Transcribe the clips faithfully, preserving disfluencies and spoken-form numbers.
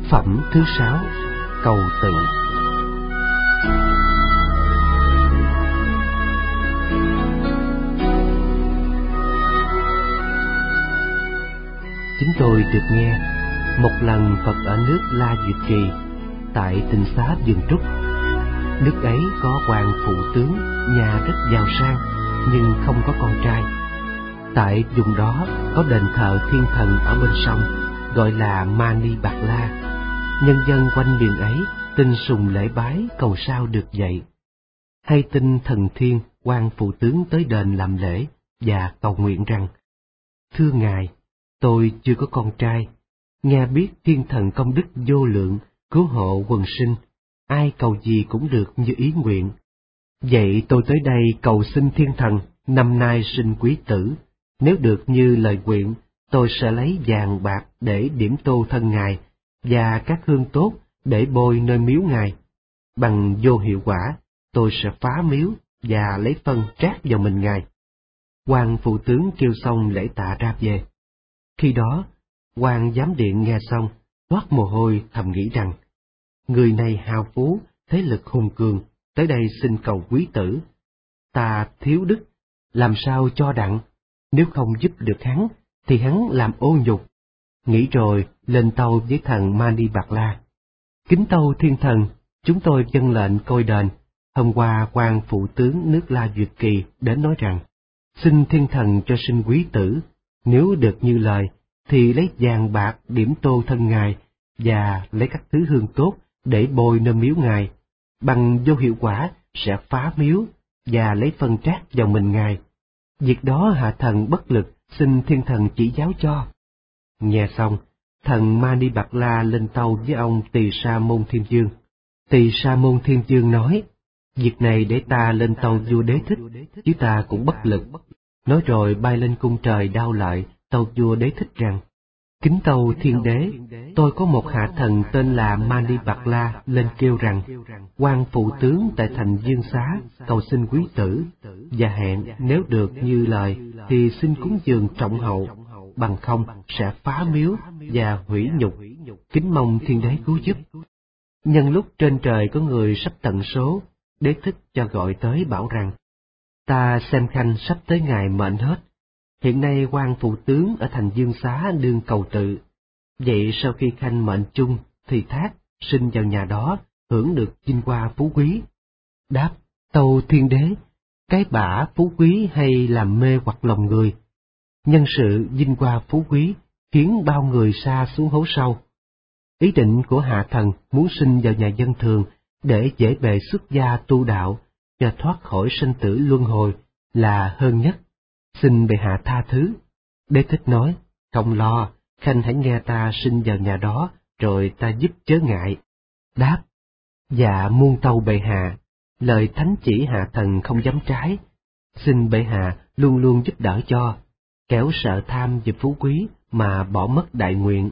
Phẩm thứ sáu, cầu tự. Chúng tôi được nghe một lần Phật ở nước La Duyệt Trì, tại tịnh xá Vườn Trúc. Nước ấy có quan phụ tướng, nhà rất giàu sang nhưng không có con trai. Tại vùng đó có đền thờ thiên thần ở bên sông, gọi là Mani Bạc La. Nhân dân quanh miền ấy tin sùng lễ bái cầu sao được vậy. Hay tin thần thiên quan phụ tướng tới đền làm lễ và cầu nguyện rằng: thưa ngài, tôi chưa có con trai, nghe biết thiên thần công đức vô lượng cứu hộ quần sinh, ai cầu gì cũng được như ý nguyện. Vậy tôi tới đây cầu xin thiên thần năm nay sinh quý tử, nếu được như lời nguyện, tôi sẽ lấy vàng bạc để điểm tô thân ngài và các hương tốt để bôi nơi miếu ngài. Bằng vô hiệu quả, tôi sẽ phá miếu và lấy phân trát vào mình ngài. Quan phụ tướng kêu xong lễ tạ ra về. Khi đó, quan giám điện nghe xong, toát mồ hôi thầm nghĩ rằng: người này hào phú, thế lực hùng cường, tới đây xin cầu quý tử. Ta thiếu đức, làm sao cho đặng, nếu không giúp được hắn, thì hắn làm ô nhục. Nghĩ rồi, lên tâu với thần Mani Bạc La: kính tâu thiên thần, chúng tôi vâng lệnh coi đền. Hôm qua quan phụ tướng nước La Duyệt Kỳ đến nói rằng: xin thiên thần cho sinh quý tử, nếu được như lời, thì lấy vàng bạc điểm tô thân ngài và lấy các thứ hương tốt để bôi nơi miếu ngài. Bằng vô hiệu quả sẽ phá miếu và lấy phân trát vào mình ngài. Việc đó hạ thần bất lực, xin thiên thần chỉ giáo cho. Nghe xong, thần Mani Bạc La lên tâu với ông Tỳ Sa Môn Thiên Vương. Tỳ Sa Môn Thiên Vương nói: việc này để ta lên tâu vua Đế Thích, chứ ta cũng bất lực. Nói rồi bay lên cung trời đao lợi, tâu vua Đế Thích rằng: kính tâu thiên đế, tôi có một hạ thần tên là Mani Bạc La lên kêu rằng: quan phụ tướng tại thành Dương Xá cầu xin quý tử, và hẹn nếu được như lời thì xin cúng dường trọng hậu, bằng không sẽ phá miếu và hủy nhục. Kính mong thiên đế cứu giúp. Nhân lúc trên trời có người sắp tận số, Đế Thích cho gọi tới bảo rằng: ta xem khanh sắp tới ngày mệnh hết. Hiện nay quan phụ tướng ở thành Dương Xá đương cầu tự. Vậy sau khi khanh mệnh chung thì thác sinh vào nhà đó, hưởng được vinh hoa phú quý. Đáp: tâu thiên đế, cái bả phú quý hay làm mê hoặc lòng người. Nhân sự vinh hoa phú quý khiến bao người sa xuống hố sâu. Ý định của hạ thần muốn sinh vào nhà dân thường để dễ bề xuất gia tu đạo và thoát khỏi sinh tử luân hồi là hơn nhất. Xin bệ hạ tha thứ. Đế Thích nói: không lo, khanh hãy nghe ta sinh vào nhà đó, rồi ta giúp chớ ngại. Đáp: dạ muôn tâu bệ hạ, lời thánh chỉ hạ thần không dám trái. Xin bệ hạ luôn luôn giúp đỡ cho, kẻo sợ tham về phú quý mà bỏ mất đại nguyện.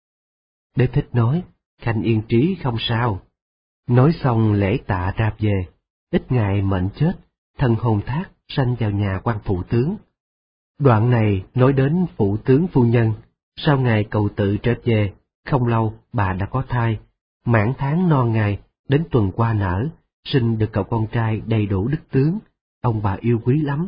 Đế Thích nói: khanh yên trí không sao. Nói xong lễ tạ ra về. Ít ngày mệnh chết, thần hồn thác sanh vào nhà quan phụ tướng. Đoạn này nói đến phụ tướng phu nhân. Sau ngày cầu tự trở về, không lâu bà đã có thai, mãn tháng non ngày, đến tuần qua nở, sinh được cậu con trai đầy đủ đức tướng, ông bà yêu quý lắm.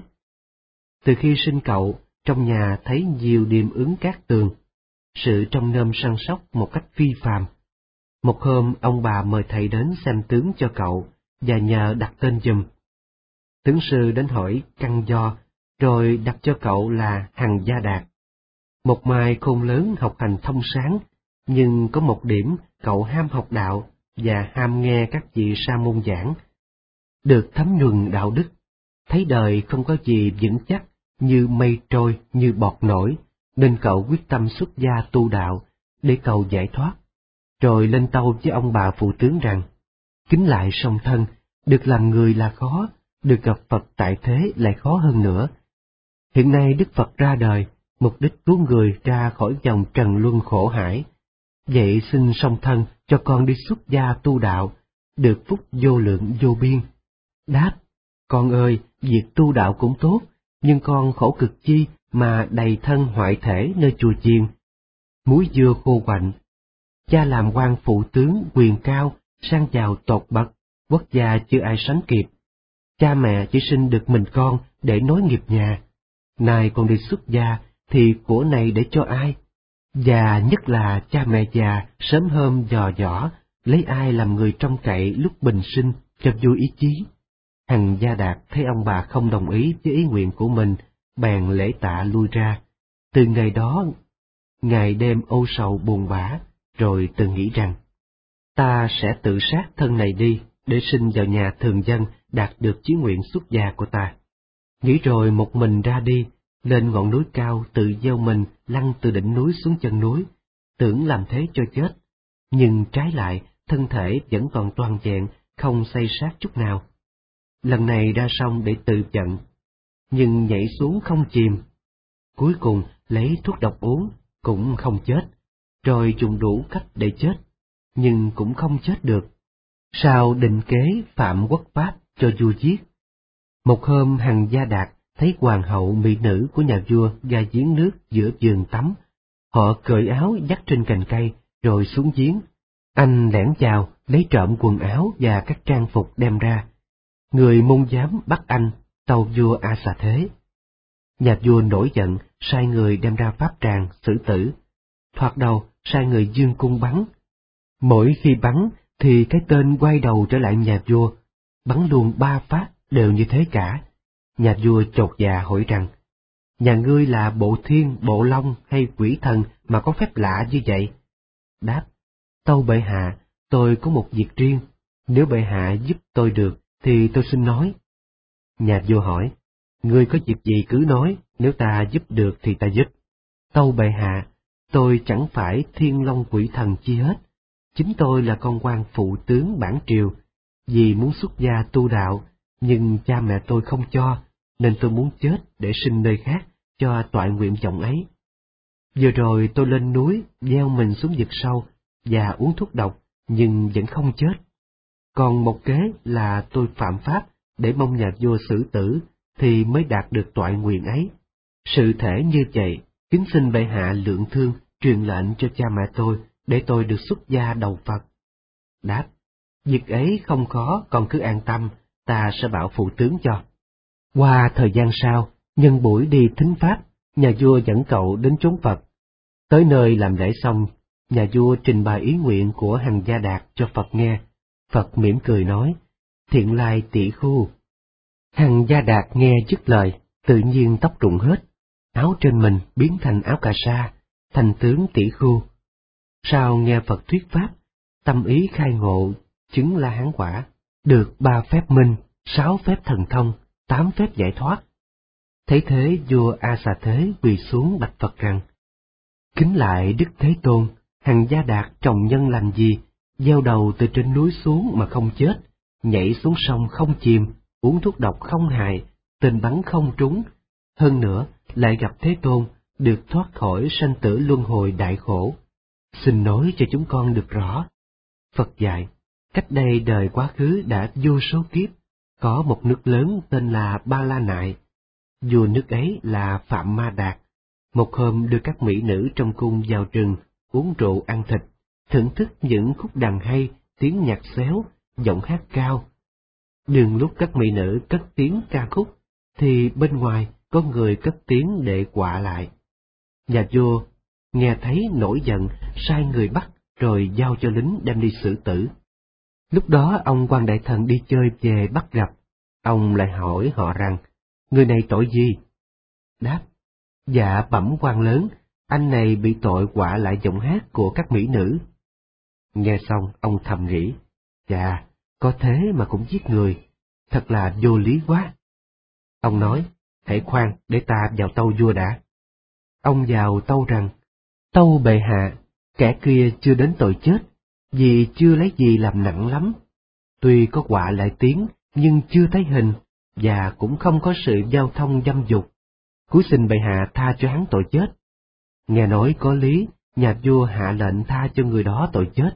Từ khi sinh cậu, trong nhà thấy nhiều điềm ứng cát tường, sự trông nom săn sóc một cách phi phàm. Một hôm ông bà mời thầy đến xem tướng cho cậu và nhờ đặt tên giùm. Tướng sư đến hỏi căn do, rồi đặt cho cậu là Hằng Gia Đạt. Một mai khôn lớn học hành thông sáng, nhưng có một điểm cậu ham học đạo và ham nghe các vị sa môn giảng. Được thấm nhuần đạo đức, thấy đời không có gì vững chắc, như mây trôi, như bọt nổi, nên cậu quyết tâm xuất gia tu đạo để cầu giải thoát. Rồi lên tâu với ông bà phụ tướng rằng: kính lại song thân, được làm người là khó, được gặp Phật tại thế lại khó hơn nữa. Hiện nay Đức Phật ra đời, mục đích cứu người ra khỏi dòng trần luân khổ hải. Vậy xin song thân cho con đi xuất gia tu đạo, được phúc vô lượng vô biên. Đáp: con ơi, việc tu đạo cũng tốt, nhưng con khổ cực chi mà đầy thân hoại thể nơi chùa chiền. Muối dưa khô quạnh, cha làm quan phụ tướng quyền cao, sang giàu tột bậc, quốc gia chưa ai sánh kịp. Cha mẹ chỉ sinh được mình con để nối nghiệp nhà. Nay con đi xuất gia thì của này để cho ai? Và nhất là cha mẹ già sớm hôm dò dỏ, lấy ai làm người trông cậy lúc bình sinh cho vui ý chí. Hằng Gia Đạt thấy ông bà không đồng ý với ý nguyện của mình, bèn lễ tạ lui ra. Từ ngày đó, ngày đêm âu sầu buồn bã, rồi tự nghĩ rằng, ta sẽ tự sát thân này đi, để sinh vào nhà thường dân đạt được chí nguyện xuất gia của ta. Nghĩ rồi một mình ra đi, lên ngọn núi cao tự gieo mình lăn từ đỉnh núi xuống chân núi, tưởng làm thế cho chết, nhưng trái lại thân thể vẫn còn toàn vẹn, không xây sát chút nào. Lần này ra sông để tự trận, nhưng nhảy xuống không chìm. Cuối cùng lấy thuốc độc uống, cũng không chết, rồi dùng đủ cách để chết, nhưng cũng không chết được. Sao định kế phạm quốc pháp cho vua giết. Một hôm Hằng Gia Đạt thấy hoàng hậu mỹ nữ của nhà vua ra giếng nước giữa vườn tắm. Họ cởi áo dắt trên cành cây rồi xuống giếng. Anh lẻn vào lấy trộm quần áo và các trang phục đem ra. Người môn giám bắt anh, tâu vua A Xà Thế. Nhà vua nổi giận, sai người đem ra pháp tràng xử tử. Thoạt đầu sai người dương cung bắn. Mỗi khi bắn thì cái tên quay đầu trở lại nhà vua, bắn luôn ba phát đều như thế cả. Nhà vua chột dạ hỏi rằng, nhà ngươi là bộ thiên, bộ long hay quỷ thần mà có phép lạ như vậy? Đáp, tâu bệ hạ, tôi có một việc riêng, nếu bệ hạ giúp tôi được thì tôi xin nói. Nhà vua hỏi, ngươi có việc gì cứ nói, nếu ta giúp được thì ta giúp. Tâu bệ hạ, tôi chẳng phải thiên long quỷ thần chi hết, chính tôi là con quan phụ tướng bản triều, vì muốn xuất gia tu đạo, nhưng cha mẹ tôi không cho, nên tôi muốn chết để sinh nơi khác, cho toại nguyện vọng ấy. Vừa rồi tôi lên núi, gieo mình xuống vực sâu, và uống thuốc độc, nhưng vẫn không chết. Còn một kế là tôi phạm pháp, để mong nhà vua xử tử, thì mới đạt được toại nguyện ấy. Sự thể như vậy, kính xin bệ hạ lượng thương, truyền lệnh cho cha mẹ tôi, để tôi được xuất gia đầu Phật. Đáp, việc ấy không khó, con cứ an tâm, ta sẽ bảo phụ tướng cho. Qua thời gian sau, nhân buổi đi thính pháp, nhà vua dẫn cậu đến chốn Phật. Tới nơi làm lễ xong, nhà vua trình bày ý nguyện của Hằng Gia Đạt cho Phật nghe. Phật mỉm cười nói, thiện lai tỷ khu. Hằng Gia Đạt nghe dứt lời, tự nhiên tóc rụng hết, áo trên mình biến thành áo cà sa, thành tướng tỷ khu. Sau nghe Phật thuyết pháp, tâm ý khai ngộ, chứng La Hán quả, được ba phép minh, sáu phép thần thông, tám phép giải thoát. Thấy thế vua A Xà Thế quỳ xuống bạch Phật rằng, kính lại Đức Thế Tôn, Hằng Gia Đạt trồng nhân lành gì, gieo đầu từ trên núi xuống mà không chết, nhảy xuống sông không chìm, uống thuốc độc không hại, tên bắn không trúng, hơn nữa lại gặp Thế Tôn, được thoát khỏi sanh tử luân hồi đại khổ. Xin nói cho chúng con được rõ. Phật dạy, cách đây đời quá khứ đã vô số kiếp, có một nước lớn tên là Ba La Nại. Vua nước ấy là Phạm Ma Đạt. Một hôm đưa các mỹ nữ trong cung vào rừng, uống rượu ăn thịt, thưởng thức những khúc đàn hay, tiếng nhạc xéo, giọng hát cao. Đường lúc các mỹ nữ cất tiếng ca khúc, thì bên ngoài có người cất tiếng để quạ lại. Nhà vua nghe thấy nổi giận, sai người bắt, rồi giao cho lính đem đi xử tử. Lúc đó ông quan đại thần đi chơi về bắt gặp, ông lại hỏi họ rằng, người này tội gì? Đáp, dạ bẩm quan lớn, anh này bị tội quạ lại giọng hát của các mỹ nữ. Nghe xong ông thầm nghĩ, dạ, có thế mà cũng giết người, thật là vô lý quá. Ông nói, hãy khoan để ta vào tâu vua đã. Ông vào tâu rằng, tâu bệ hạ, kẻ kia chưa đến tội chết, vì chưa lấy gì làm nặng lắm. Tuy có quạ lại tiếng, nhưng chưa thấy hình, và cũng không có sự giao thông dâm dục. Cúi xin bệ hạ tha cho hắn tội chết. Nghe nói có lý, nhà vua hạ lệnh tha cho người đó tội chết,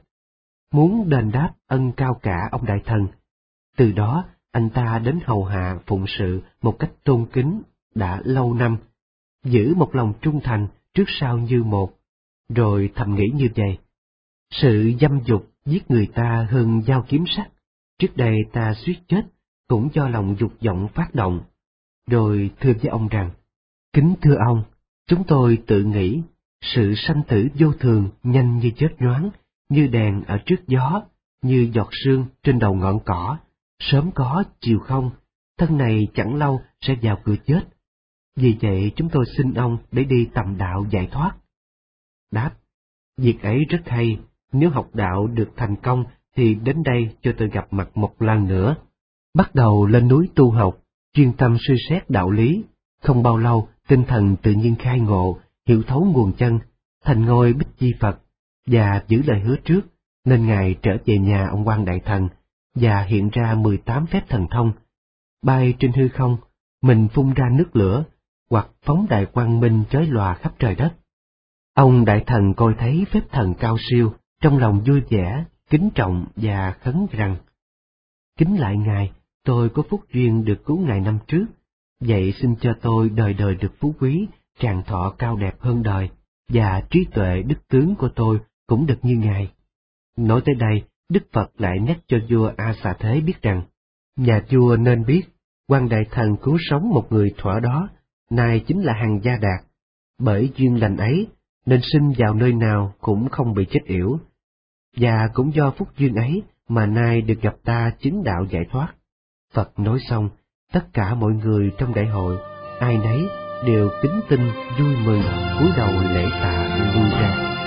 muốn đền đáp ân cao cả ông đại thần. Từ đó, anh ta đến hầu hạ phụng sự một cách tôn kính đã lâu năm, giữ một lòng trung thành trước sau như một, rồi thầm nghĩ như vậy. Sự dâm dục giết người ta hơn dao kiếm sắt. Trước đây ta suýt chết, cũng do lòng dục vọng phát động. Rồi thưa với ông rằng, kính thưa ông, chúng tôi tự nghĩ, sự sanh tử vô thường nhanh như chớp nhoáng, như đèn ở trước gió, như giọt sương trên đầu ngọn cỏ, sớm có chiều không, thân này chẳng lâu sẽ vào cửa chết. Vì vậy chúng tôi xin ông để đi tầm đạo giải thoát. Đáp, việc ấy rất hay, nếu học đạo được thành công thì đến đây cho tôi gặp mặt một lần nữa. Bắt đầu lên núi tu học, chuyên tâm suy xét đạo lý, không bao lâu tinh thần tự nhiên khai ngộ, hiểu thấu nguồn chân, thành ngôi Bích Chi Phật, và giữ lời hứa trước, nên Ngài trở về nhà ông Quan Đại Thần, và hiện ra mười tám phép thần thông. Bay trên hư không, mình phun ra nước lửa, hoặc phóng đại quang minh chói lòa khắp trời đất. Ông Đại Thần coi thấy phép thần cao siêu, trong lòng vui vẻ, kính trọng và khấn rằng, kính lại Ngài, tôi có phúc duyên được cứu Ngài năm trước, vậy xin cho tôi đời đời được phú quý, tràng thọ cao đẹp hơn đời, và trí tuệ đức tướng của tôi cũng được như Ngài. Nói tới đây, Đức Phật lại nhắc cho vua A Xà Thế biết rằng, nhà vua nên biết, Quan Đại Thần cứu sống một người thuở đó, nay chính là Hằng Gia Đạt. Bởi duyên lành ấy, nên sinh vào nơi nào cũng không bị chết yểu. Và cũng do phúc duyên ấy mà nay được gặp ta chứng đạo giải thoát. Phật nói xong, tất cả mọi người trong đại hội, ai nấy đều kính tinh, vui mừng, cúi đầu lễ tạ lui ra.